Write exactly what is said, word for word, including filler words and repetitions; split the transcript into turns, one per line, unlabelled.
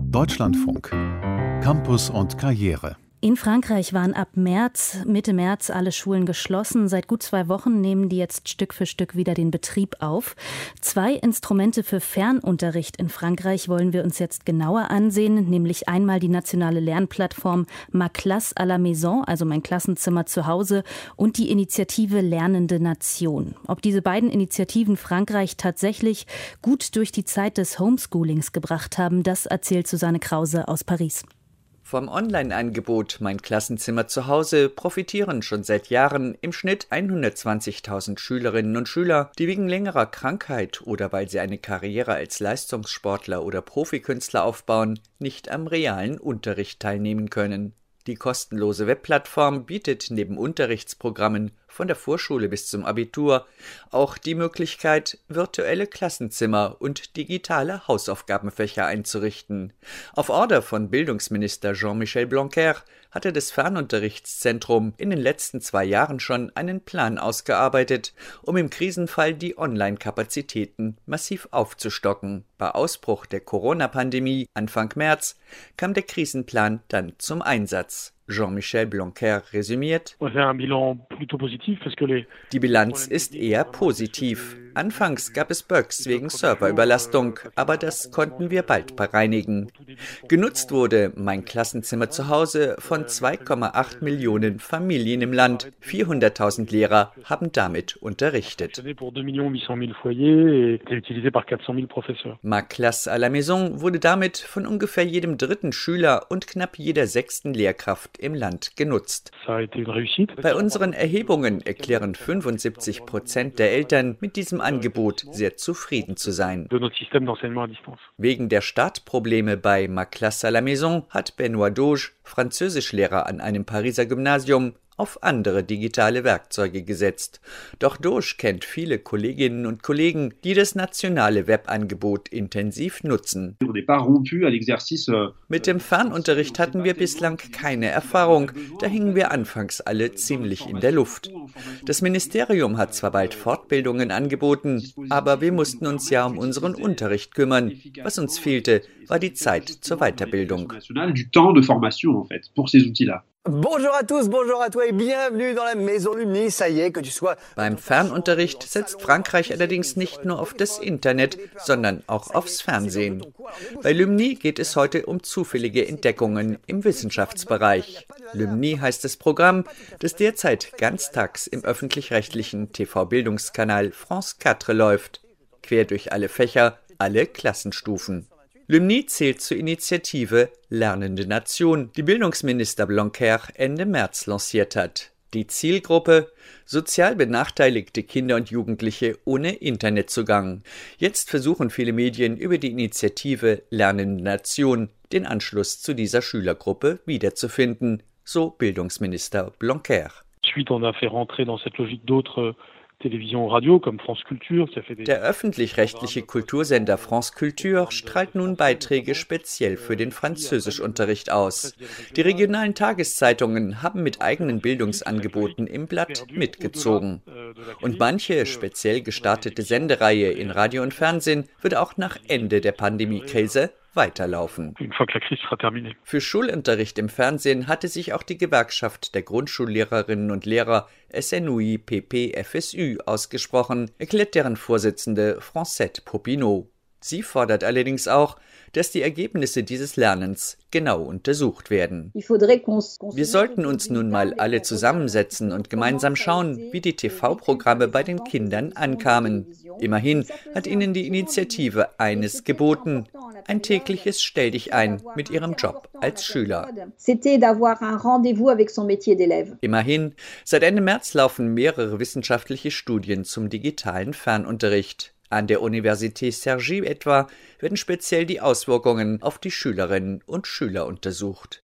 Deutschlandfunk. Campus und Karriere.
In Frankreich waren ab März, Mitte März alle Schulen geschlossen. Seit gut zwei Wochen nehmen die jetzt Stück für Stück wieder den Betrieb auf. Zwei Instrumente für Fernunterricht in Frankreich wollen wir uns jetzt genauer ansehen, nämlich einmal die nationale Lernplattform Ma Classe à la Maison, also mein Klassenzimmer zu Hause, und die Initiative Lernende Nation. Ob diese beiden Initiativen Frankreich tatsächlich gut durch die Zeit des Homeschoolings gebracht haben, das erzählt Susanne Krause aus Paris.
Vom Online-Angebot Mein Klassenzimmer zu Hause profitieren schon seit Jahren im Schnitt hundertzwanzigtausend Schülerinnen und Schüler, die wegen längerer Krankheit oder weil sie eine Karriere als Leistungssportler oder Profikünstler aufbauen, nicht am realen Unterricht teilnehmen können. Die kostenlose Webplattform bietet neben Unterrichtsprogrammen von der Vorschule bis zum Abitur auch die Möglichkeit, virtuelle Klassenzimmer und digitale Hausaufgabenfächer einzurichten. Auf Order von Bildungsminister Jean-Michel Blanquer hatte das Fernunterrichtszentrum in den letzten zwei Jahren schon einen Plan ausgearbeitet, um im Krisenfall die Online-Kapazitäten massiv aufzustocken. Bei Ausbruch der Corona-Pandemie Anfang März kam der Krisenplan dann zum Einsatz. Jean-Michel Blanquer resümiert: Die Bilanz ist eher positiv. Anfangs gab es Bugs wegen Serverüberlastung, aber das konnten wir bald bereinigen. Genutzt wurde Mein Klassenzimmer zu Hause von zwei Komma acht Millionen Familien im Land. vierhunderttausend Lehrer haben damit unterrichtet. Ma Classe à la Maison wurde damit von ungefähr jedem dritten Schüler und knapp jeder sechsten Lehrkraft im Land genutzt. Bei unseren Erhebungen erklären fünfundsiebzig Prozent der Eltern mit diesem Angebot sehr zufrieden zu sein. Wegen der Startprobleme bei Ma Classe à la Maison hat Benoît Doge, Französischlehrer an einem Pariser Gymnasium, auf andere digitale Werkzeuge gesetzt. Doch Doge kennt viele Kolleginnen und Kollegen, die das nationale Webangebot intensiv nutzen. Mit dem Fernunterricht hatten wir bislang keine Erfahrung, da hingen wir anfangs alle ziemlich in der Luft. Das Ministerium hat zwar bald Fortbildungen angeboten, aber wir mussten uns ja um unseren Unterricht kümmern. Was uns fehlte, war die Zeit zur Weiterbildung.
Bonjour à tous, bonjour à toi et bienvenue dans la Maison Lumni. Ça y est, que tu sois...
Beim Fernunterricht setzt Frankreich allerdings nicht nur auf das Internet, sondern auch aufs Fernsehen. Bei Lumni geht es heute um zufällige Entdeckungen im Wissenschaftsbereich. Lumni heißt das Programm, das derzeit ganztags im öffentlich-rechtlichen T V-Bildungskanal France vier läuft. Quer durch alle Fächer, alle Klassenstufen. Lumni zählt zur Initiative Lernende Nation, die Bildungsminister Blanquer Ende März lanciert hat. Die Zielgruppe: sozial benachteiligte Kinder und Jugendliche ohne Internetzugang. Jetzt versuchen viele Medien über die Initiative Lernende Nation den Anschluss zu dieser Schülergruppe wiederzufinden, so Bildungsminister Blanquer.
Ensuite, on a fait rentrer dans cette logique d'autres Television, Radio, comme France Culture.
Der öffentlich-rechtliche Kultursender France Culture strahlt nun Beiträge speziell für den Französischunterricht aus. Die regionalen Tageszeitungen haben mit eigenen Bildungsangeboten im Blatt mitgezogen. Und manche speziell gestartete Sendereihe in Radio und Fernsehen wird auch nach Ende der Pandemiekrise weiterlaufen. Für Schulunterricht im Fernsehen hatte sich auch die Gewerkschaft der Grundschullehrerinnen und Lehrer S N U I P P F S Ü ausgesprochen, erklärt deren Vorsitzende Francette Popinot. Sie fordert allerdings auch, dass die Ergebnisse dieses Lernens genau untersucht werden. Wir sollten uns nun mal alle zusammensetzen und gemeinsam schauen, wie die T V-Programme bei den Kindern ankamen. Immerhin hat ihnen die Initiative eines geboten: ein tägliches Stell-dich-ein mit ihrem Job als Schüler. Immerhin, seit Ende März laufen mehrere wissenschaftliche Studien zum digitalen Fernunterricht. An der Université Cergy etwa werden speziell die Auswirkungen auf die Schülerinnen und Schüler untersucht.